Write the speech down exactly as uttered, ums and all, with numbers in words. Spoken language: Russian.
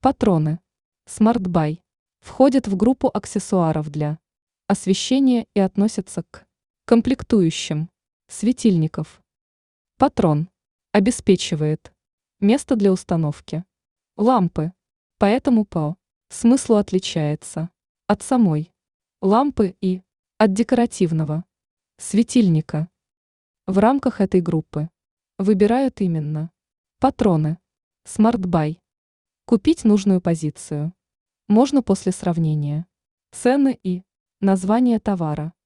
Патроны Smart Buy входят в группу аксессуаров для освещения и относятся к комплектующим светильников. Патрон обеспечивает место для установки лампы, поэтому по смыслу отличается от самой лампы и от декоративного светильника. В рамках этой группы выбирают именно патроны Smart Buy. Купить нужную позицию можно после сравнения цены и названия товара.